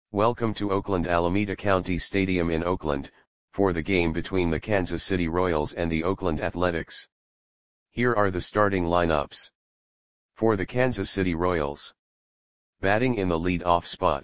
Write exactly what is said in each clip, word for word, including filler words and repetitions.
Welcome to Oakland Alameda County Stadium in Oakland, for the game between the Kansas City Royals and the Oakland Athletics. Here are the starting lineups. For the Kansas City Royals. Batting in the lead-off spot.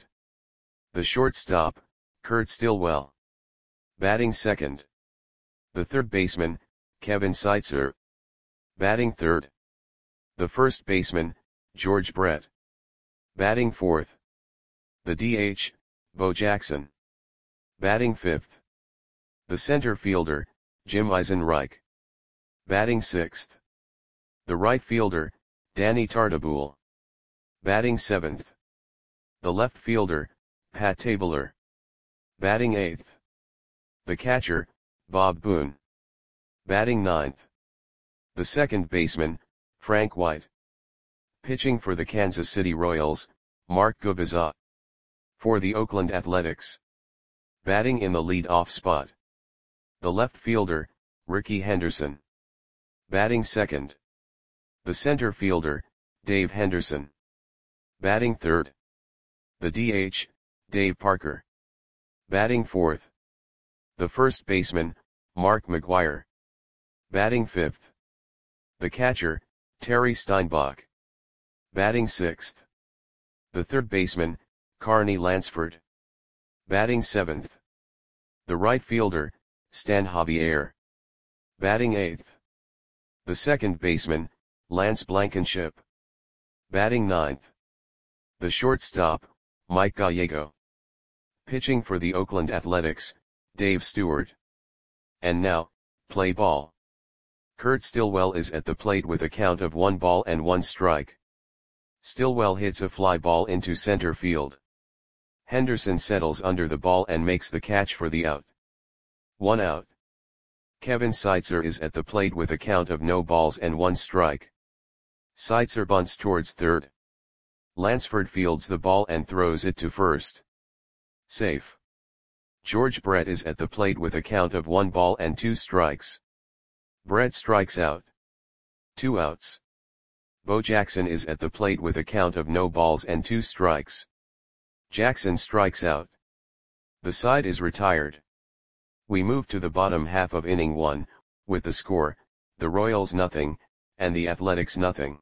The shortstop, Kurt Stillwell. Batting second. The third baseman, Kevin Seitzer. Batting third. The first baseman, George Brett. Batting fourth. The D H, Bo Jackson. Batting fifth. The center fielder, Jim Eisenreich. Batting sixth. The right fielder, Danny Tartabull. Batting seventh. The left fielder, Pat Tabler. Batting eighth. The catcher, Bob Boone. Batting ninth. The second baseman, Frank White. Pitching for the Kansas City Royals, Mark Gubicza. For the Oakland Athletics. Batting in the lead-off spot. The left fielder, Rickey Henderson. Batting second. The center fielder, Dave Henderson. Batting third. The D H, Dave Parker. Batting fourth. The first baseman, Mark McGwire. Batting fifth. The catcher, Terry Steinbach. Batting sixth. The third baseman, Carney Lansford. Batting seventh. The right fielder, Stan Javier. Batting eighth. The second baseman, Lance Blankenship. Batting ninth. The shortstop, Mike Gallego. Pitching for the Oakland Athletics, Dave Stewart. And now, play ball. Kurt Stillwell is at the plate with a count of one ball and one strike. Stillwell hits a fly ball into center field. Henderson settles under the ball and makes the catch for the out. One out. Kevin Seitzer is at the plate with a count of no balls and one strike. Seitzer bunts towards third. Lansford fields the ball and throws it to first. Safe. George Brett is at the plate with a count of one ball and two strikes. Brett strikes out. Two outs. Bo Jackson is at the plate with a count of no balls and two strikes. Jackson strikes out. The side is retired. We move to the bottom half of inning one, with the score, the Royals nothing, and the Athletics nothing.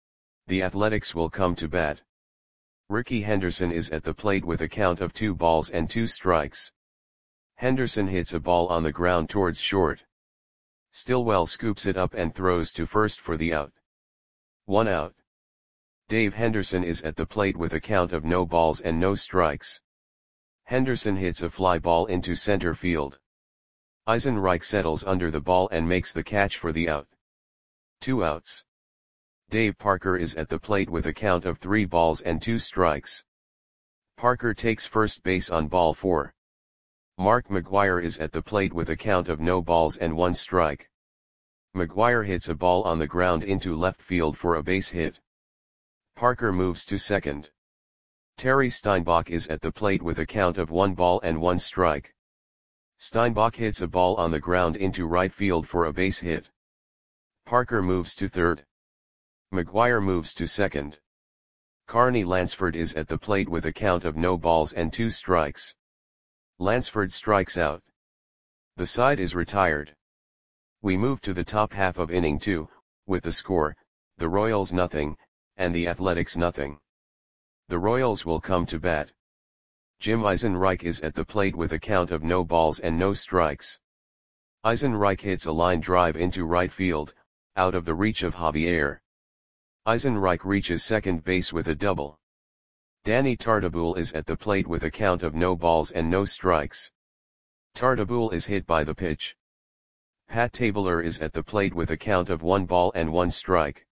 The Athletics will come to bat. Rickey Henderson is at the plate with a count of two balls and two strikes. Henderson hits a ball on the ground towards short. Stillwell scoops it up and throws to first for the out. One out. Dave Henderson is at the plate with a count of no balls and no strikes. Henderson hits a fly ball into center field. Eisenreich settles under the ball and makes the catch for the out. Two outs. Dave Parker is at the plate with a count of three balls and two strikes. Parker takes first base on ball four. Mark McGwire is at the plate with a count of no balls and one strike. McGwire hits a ball on the ground into left field for a base hit. Parker moves to second. Terry Steinbach is at the plate with a count of one ball and one strike. Steinbach hits a ball on the ground into right field for a base hit. Parker moves to third. McGwire moves to second. Carney Lansford is at the plate with a count of no balls and two strikes. Lansford strikes out. The side is retired. We move to the top half of inning two, with the score, the Royals nothing, and the Athletics nothing. The Royals will come to bat. Jim Eisenreich is at the plate with a count of no balls and no strikes. Eisenreich hits a line drive into right field, out of the reach of Javier. Eisenreich reaches second base with a double. Danny Tartabull is at the plate with a count of no balls and no strikes. Tartabull is hit by the pitch. Pat Tabler is at the plate with a count of one ball and one strike.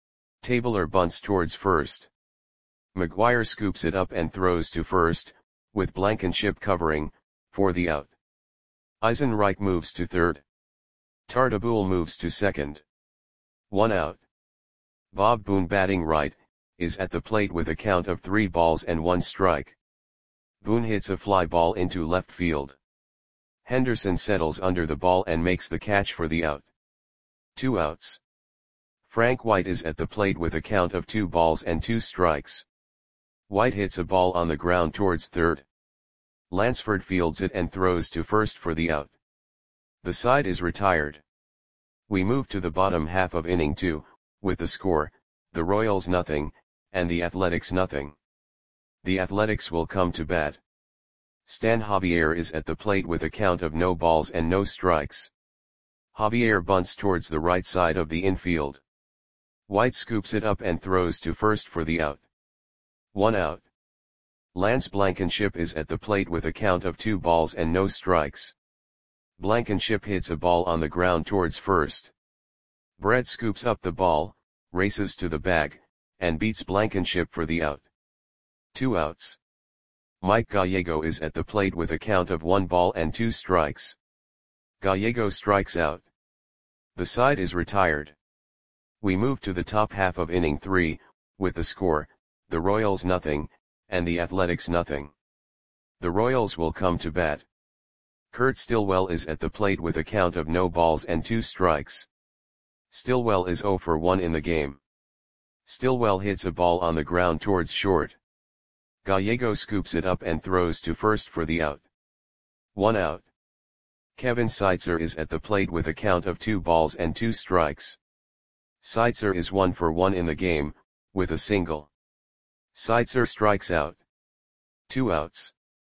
Tabler bunts towards first. McGwire scoops it up and throws to first, with Blankenship covering, for the out. Eisenreich moves to third. Tartabull moves to second. One out. Bob Boone, batting right, is at the plate with a count of three balls and one strike. Boone hits a fly ball into left field. Henderson settles under the ball and makes the catch for the out. Two outs. Frank White is at the plate with a count of two balls and two strikes. White hits a ball on the ground towards third. Lansford fields it and throws to first for the out. The side is retired. We move to the bottom half of inning two, with the score, the Royals nothing, and the Athletics nothing. The Athletics will come to bat. Stan Javier is at the plate with a count of no balls and no strikes. Javier bunts towards the right side of the infield. White scoops it up and throws to first for the out. One out. Lance Blankenship is at the plate with a count of two balls and no strikes. Blankenship hits a ball on the ground towards first. Brett scoops up the ball, races to the bag, and beats Blankenship for the out. Two outs. Mike Gallego is at the plate with a count of one ball and two strikes. Gallego strikes out. The side is retired. We move to the top half of inning three, with the score, the Royals nothing, and the Athletics nothing. The Royals will come to bat. Kurt Stillwell is at the plate with a count of no balls and two strikes. Stillwell is oh for one in the game. Stillwell hits a ball on the ground towards short. Gallego scoops it up and throws to first for the out. One out. Kevin Seitzer is at the plate with a count of two balls and two strikes. Seitzer is one for one in the game, with a single. Seitzer strikes out. Two outs.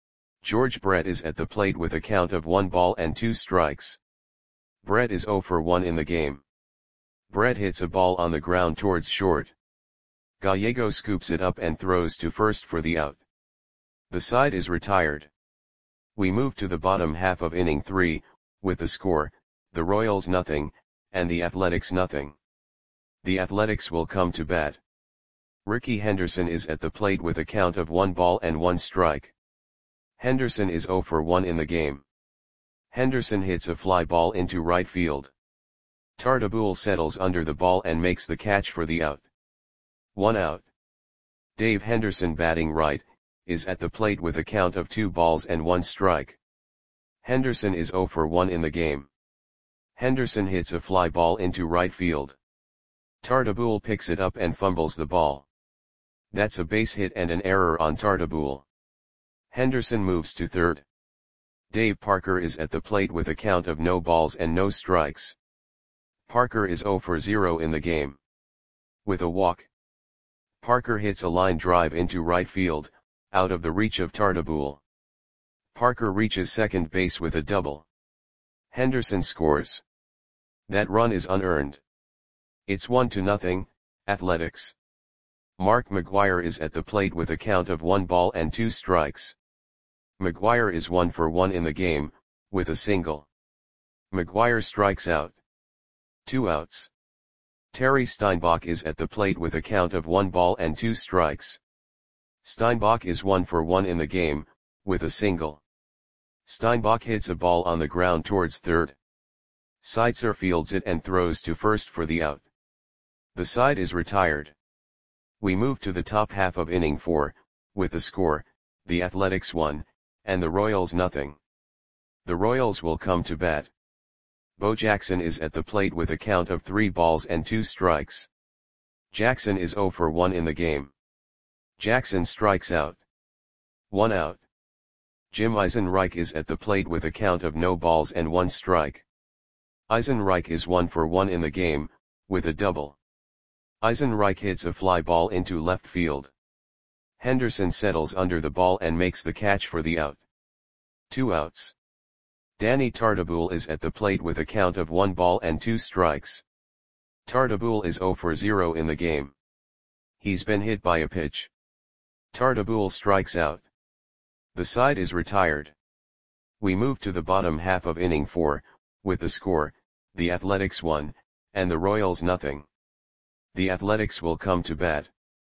George Brett is at the plate with a count of one ball and two strikes. Brett is oh for one in the game. Brett hits a ball on the ground towards short. Gallego scoops it up and throws to first for the out. The side is retired. We move to the bottom half of inning three, with the score, the Royals nothing, and the Athletics nothing. The Athletics will come to bat. Ricky Henderson is at the plate with a count of one ball and one strike. Henderson is oh for one in the game. Henderson hits a fly ball into right field. Tartabull settles under the ball and makes the catch for the out. One out. Dave Henderson, batting right, is at the plate with a count of two balls and one strike. Henderson is oh for one in the game. Henderson hits a fly ball into right field. Tartabull picks it up and fumbles the ball. That's a base hit and an error on Tartabull. Henderson moves to third. Dave Parker is at the plate with a count of no balls and no strikes. Parker is oh for zero in the game. With a walk. Parker hits a line drive into right field, out of the reach of Tartabull. Parker reaches second base with a double. Henderson scores. That run is unearned. It's one to nothing, Athletics. Mark McGwire is at the plate with a count of one ball and two strikes. McGwire is one for one in the game, with a single. McGwire strikes out. Two outs. Terry Steinbach is at the plate with a count of one ball and two strikes. Steinbach is one for one in the game, with a single. Steinbach hits a ball on the ground towards third. Seitzer fields it and throws to first for the out. The side is retired. We move to the top half of inning four, with the score, the Athletics one, and the Royals nothing. The Royals will come to bat. Bo Jackson is at the plate with a count of three balls and two strikes. Jackson is oh for one in the game. Jackson strikes out. One out. Jim Eisenreich is at the plate with a count of no balls and one strike. Eisenreich is one for one in the game, with a double. Eisenreich hits a fly ball into left field. Henderson settles under the ball and makes the catch for the out. Two outs. Danny Tartabull is at the plate with a count of one ball and two strikes. Tartabull is oh for zero in the game. He's been hit by a pitch. Tartabull strikes out. The side is retired. We move to the bottom half of inning four, with the score, the Athletics one, and the Royals nothing. The Athletics will come to bat.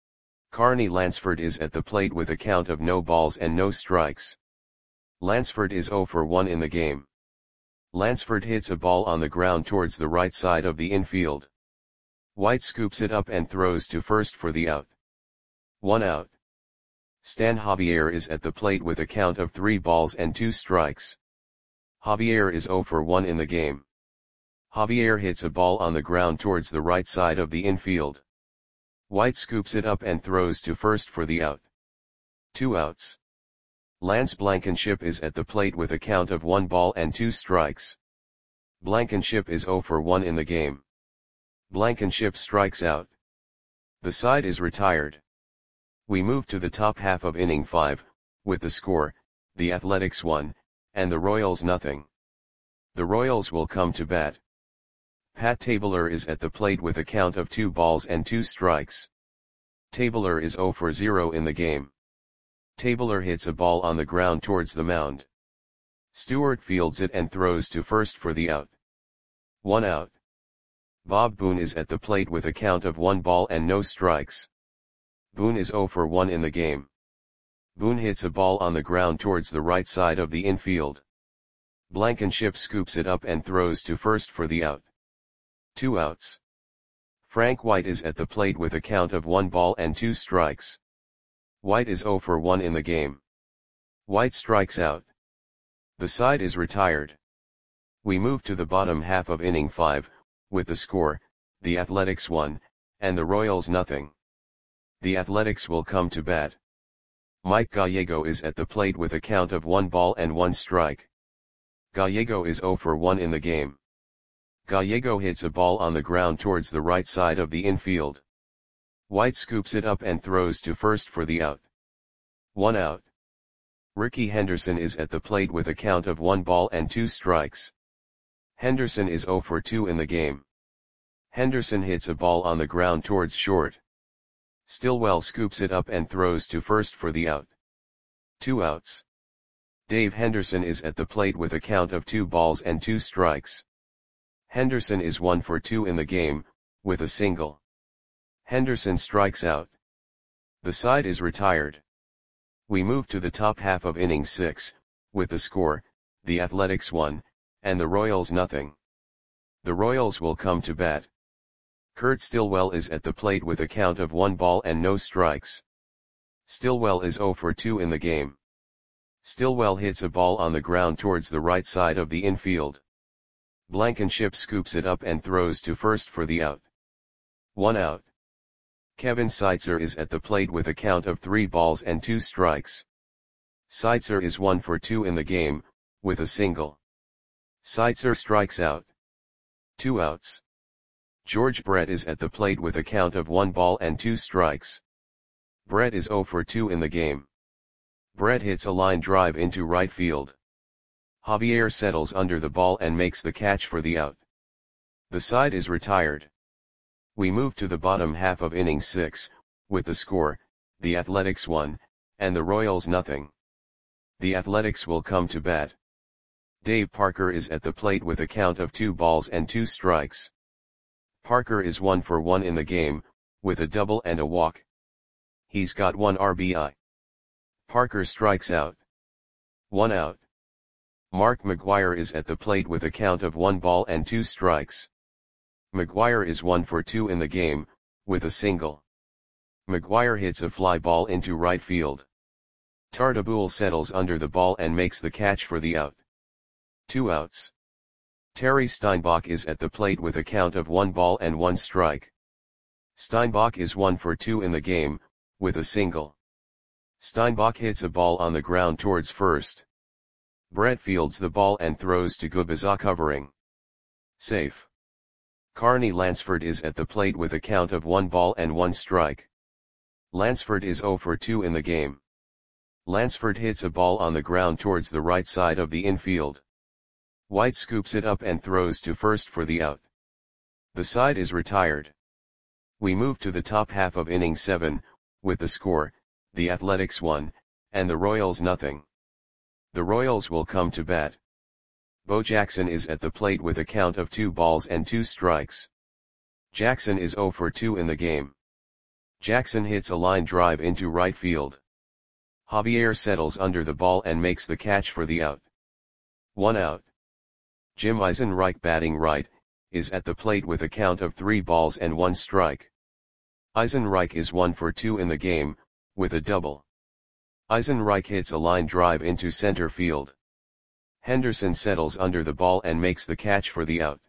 Carney Lansford is at the plate with a count of no balls and no strikes. Lansford is oh for one in the game. Lansford hits a ball on the ground towards the right side of the infield. White scoops it up and throws to first for the out. One out. Stan Javier is at the plate with a count of three balls and two strikes. Javier is oh for one in the game. Javier hits a ball on the ground towards the right side of the infield. White scoops it up and throws to first for the out. Two outs. Lance Blankenship is at the plate with a count of one ball and two strikes. Blankenship is zero for one in the game. Blankenship strikes out. The side is retired. We move to the top half of inning five, with the score, the Athletics one, and the Royals nothing. The Royals will come to bat. Pat Tabler is at the plate with a count of two balls and two strikes. Tabler is zero for zero in the game. Tabler hits a ball on the ground towards the mound. Stewart fields it and throws to first for the out. One out. Bob Boone is at the plate with a count of one ball and no strikes. Boone is zero for one in the game. Boone hits a ball on the ground towards the right side of the infield. Blankenship scoops it up and throws to first for the out. Two outs. Frank White is at the plate with a count of one ball and two strikes. White is zero for one in the game. White strikes out. The side is retired. We move to the bottom half of inning five, with the score, the Athletics one, and the Royals nothing. The Athletics will come to bat. Mike Gallego is at the plate with a count of one ball and one strike. Gallego is zero for one in the game. Gallego hits a ball on the ground towards the right side of the infield. White scoops it up and throws to first for the out. One out. Ricky Henderson is at the plate with a count of one ball and two strikes. Henderson is zero for two in the game. Henderson hits a ball on the ground towards short. Stillwell scoops it up and throws to first for the out. Two outs. Dave Henderson is at the plate with a count of two balls and two strikes. Henderson is one for two in the game, with a single. Henderson strikes out. The side is retired. We move to the top half of inning six, with the score, the Athletics one, and the Royals nothing. The Royals will come to bat. Kurt Stillwell is at the plate with a count of one ball and no strikes. Stillwell is zero for two in the game. Stillwell hits a ball on the ground towards the right side of the infield. Blankenship scoops it up and throws to first for the out. One out. Kevin Seitzer is at the plate with a count of three balls and two strikes. Seitzer is one for two in the game, with a single. Seitzer strikes out. Two outs. George Brett is at the plate with a count of one ball and two strikes. Brett is zero for two in the game. Brett hits a line drive into right field. Javier settles under the ball and makes the catch for the out. The side is retired. We move to the bottom half of inning six, with the score, the Athletics one, and the Royals nothing. The Athletics will come to bat. Dave Parker is at the plate with a count of two balls and two strikes. Parker is one for one in the game, with a double and a walk. He's got one R B I. Parker strikes out. One out. Mark McGwire is at the plate with a count of one ball and two strikes. McGwire is one for two in the game, with a single. McGwire hits a fly ball into right field. Tartabull settles under the ball and makes the catch for the out. Two outs. Terry Steinbach is at the plate with a count of one ball and one strike. Steinbach is one for two in the game, with a single. Steinbach hits a ball on the ground towards first. Brett fields the ball and throws to Gubiza covering. Safe. Carney Lansford is at the plate with a count of one ball and one strike. Lansford is zero for two in the game. Lansford hits a ball on the ground towards the right side of the infield. White scoops it up and throws to first for the out. The side is retired. We move to the top half of inning seven, with the score, the Athletics one, and the Royals nothing. The Royals will come to bat. Bo Jackson is at the plate with a count of two balls and two strikes. Jackson is zero for two in the game. Jackson hits a line drive into right field. Javier settles under the ball and makes the catch for the out. One out. Jim Eisenreich, batting right, is at the plate with a count of three balls and one strike. Eisenreich is one for two in the game, with a double. Eisenreich hits a line drive into center field. Henderson settles under the ball and makes the catch for the out.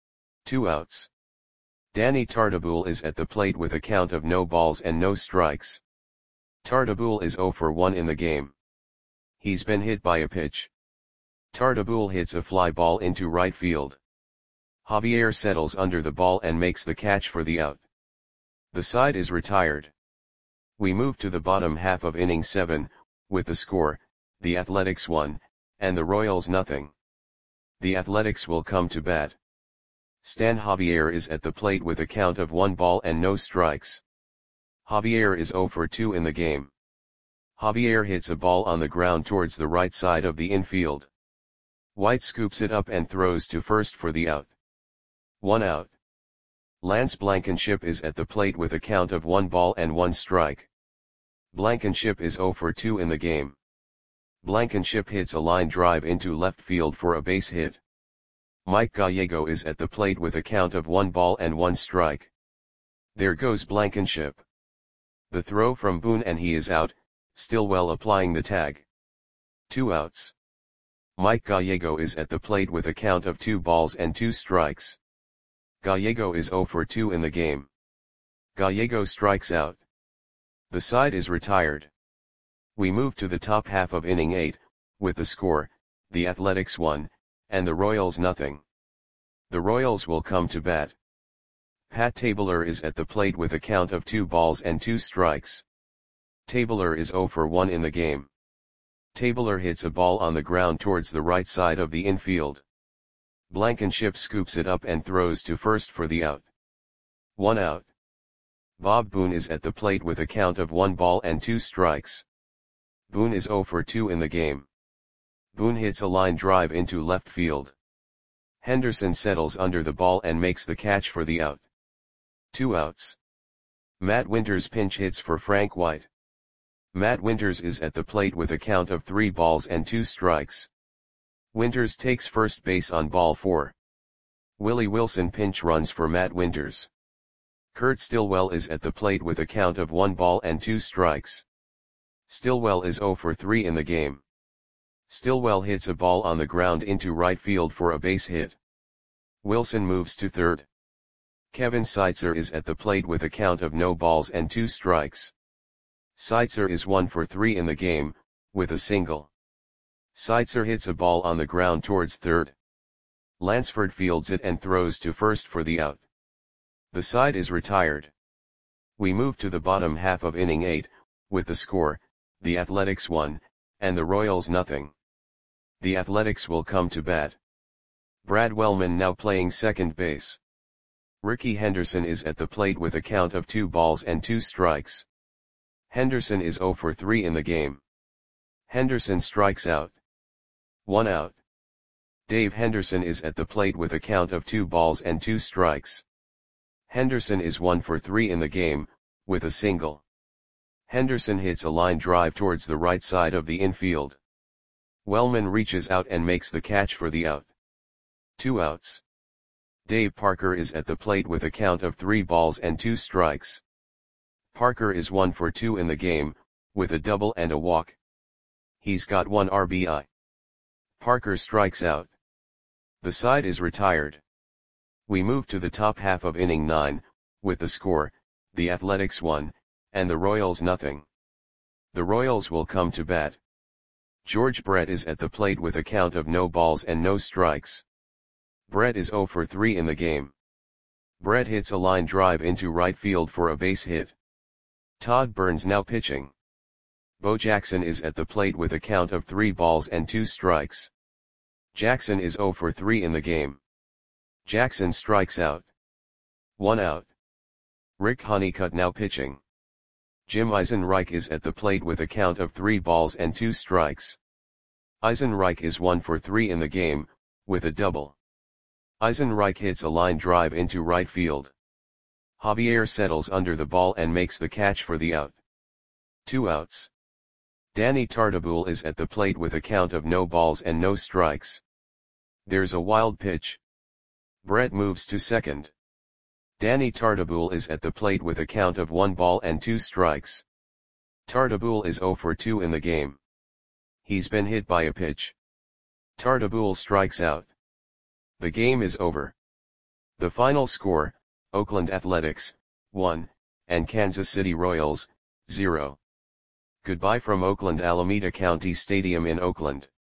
Two outs. Danny Tartabull is at the plate with a count of no balls and no strikes. Tartabull is zero for one in the game. He's been hit by a pitch. Tartabull hits a fly ball into right field. Javier settles under the ball and makes the catch for the out. The side is retired. We move to the bottom half of inning seven, with the score, the Athletics one, and the Royals nothing. The Athletics will come to bat. Stan Javier is at the plate with a count of one ball and no strikes. Javier is zero for two in the game. Javier hits a ball on the ground towards the right side of the infield. White scoops it up and throws to first for the out. One out. Lance Blankenship is at the plate with a count of one ball and one strike. Blankenship is zero for two in the game. Blankenship hits a line drive into left field for a base hit. Mike Gallego is at the plate with a count of one ball and one strike. There goes Blankenship. The throw from Boone and he is out, Stillwell applying the tag. Two outs. Mike Gallego is at the plate with a count of two balls and two strikes. Gallego is zero for two in the game. Gallego strikes out. The side is retired. We move to the top half of inning eight, with the score, the Athletics one, and the Royals nothing. The Royals will come to bat. Pat Tabler is at the plate with a count of two balls and two strikes. Tabler is zero for one in the game. Tabler hits a ball on the ground towards the right side of the infield. Blankenship scoops it up and throws to first for the out. One out. Bob Boone is at the plate with a count of one ball and two strikes. Boone is zero for two in the game. Boone hits a line drive into left field. Henderson settles under the ball and makes the catch for the out. Two outs. Matt Winters pinch hits for Frank White. Matt Winters is at the plate with a count of three balls and two strikes. Winters takes first base on ball four. Willie Wilson pinch runs for Matt Winters. Kurt Stillwell is at the plate with a count of one ball and two strikes. Stillwell is zero for three in the game. Stillwell hits a ball on the ground into right field for a base hit. Wilson moves to third. Kevin Seitzer is at the plate with a count of no balls and two strikes. Seitzer is one for three in the game, with a single. Seitzer hits a ball on the ground towards third. Lansford fields it and throws to first for the out. The side is retired. We move to the bottom half of inning eight, with the score, the Athletics one, and the Royals nothing. The Athletics will come to bat. Brad Wellman now playing second base. Ricky Henderson is at the plate with a count of two balls and two strikes. Henderson is zero for three in the game. Henderson strikes out. One out. Dave Henderson is at the plate with a count of two balls and two strikes. Henderson is one for three in the game, with a single. Henderson hits a line drive towards the right side of the infield. Wellman reaches out and makes the catch for the out. Two outs. Dave Parker is at the plate with a count of three balls and two strikes. Parker is one for two in the game, with a double and a walk. He's got one R B I. Parker strikes out. The side is retired. We move to the top half of inning nine, with the score, the Athletics one, and the Royals nothing. The Royals will come to bat. George Brett is at the plate with a count of no balls and no strikes. Brett is zero for three in the game. Brett hits a line drive into right field for a base hit. Todd Burns now pitching. Bo Jackson is at the plate with a count of three balls and two strikes. Jackson is zero for three in the game. Jackson strikes out. One out. Rick Honeycutt now pitching. Jim Eisenreich is at the plate with a count of three balls and two strikes. Eisenreich is one for three in the game, with a double. Eisenreich hits a line drive into right field. Javier settles under the ball and makes the catch for the out. Two outs. Danny Tartabull is at the plate with a count of no balls and no strikes. There's a wild pitch. Brett moves to second. Danny Tartabull is at the plate with a count of one ball and two strikes. Tartabull is zero for two in the game. He's been hit by a pitch. Tartabull strikes out. The game is over. The final score, Oakland Athletics, one, and Kansas City Royals, zero. Goodbye from Oakland Alameda County Stadium in Oakland.